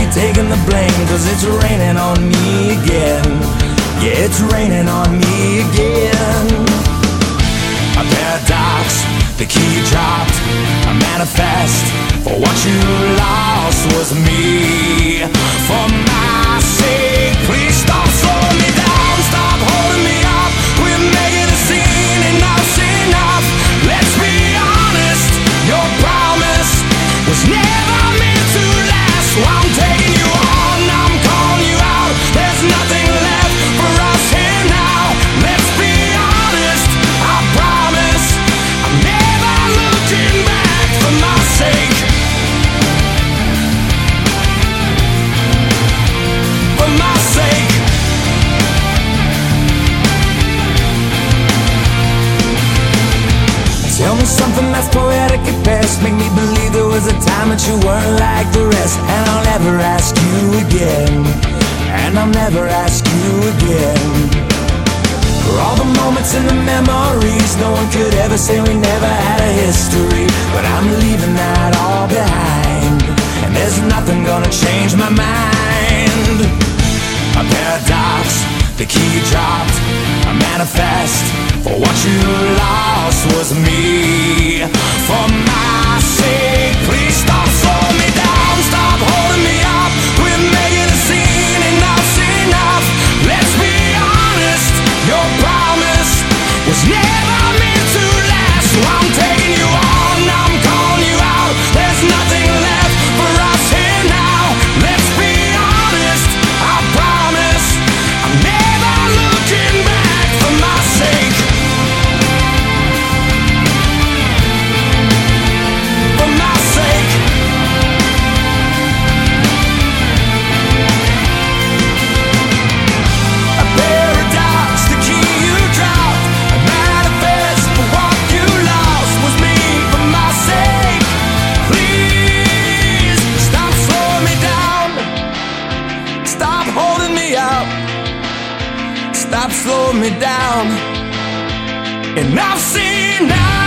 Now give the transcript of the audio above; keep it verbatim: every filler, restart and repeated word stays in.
ain't taking the blame, cause it's raining on me again. Yeah, it's raining on me again. A paradox, the key dropped. A manifest for what you lost was me. For my sake, please stop slowing me down. Stop holding me up. Quit making a scene. Enough's enough. Let's be honest. Your promise was never meant to last. So I'm taking you on. I'm calling you out. There's nothing left for us here now. Let's be honest. I promise I'm never looking back for my sake. For my sake. Tell me something that's poetic at best. Make me believe there was a time that you weren't like the rest. And I'll never ask you again. And I'll never ask you again. For all the moments and the memories, no one could ever say we never had a history. But I'm leaving that all behind, and there's nothing gonna change my mind. A paradox, the key dropped. A manifest for what you lost was me. For my sake, please stop slowing me down. Stop holding me up. Quit making a scene. Enough's enough. Let's be honest. Your promise was never meant to last. So I'm taking you on. I'm calling you out. There's nothing left for us here now. Let's be honest. I promise I'm never looking back for my sake. For my sake. A paradox, the key you dropped. A manifest for what you lost was me. For my sake, please stop slowing me down. Stop holding me up. Stop slowing me down. And I've seen now.